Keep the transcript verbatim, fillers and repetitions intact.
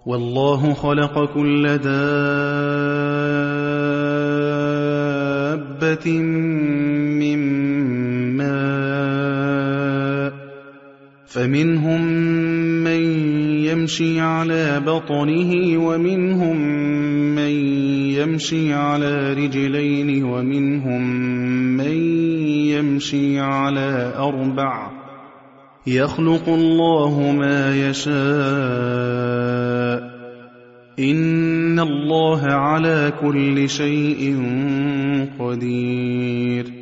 وَاللَّهُ خَلَقَ كُلَّ دَابَّةٍ مِّن مَّاءٍ ۖ فَمِنْهُم مَّن يَمْشِي عَلَىٰ بَطْنِهِ وَمِنْهُم مَّن يَمْشِي عَلَىٰ رِجْلَيْنِ وَمِنْهُم مَّن يَمْشِي عَلَىٰ أَرْبَعٍ ۚ يَخْلُقُ اللَّهُ مَا يَشَاءُ ۚ إِنَّ اللَّهَ عَلَىٰ كُلِّ شَيْءٍ قَدِيرٌ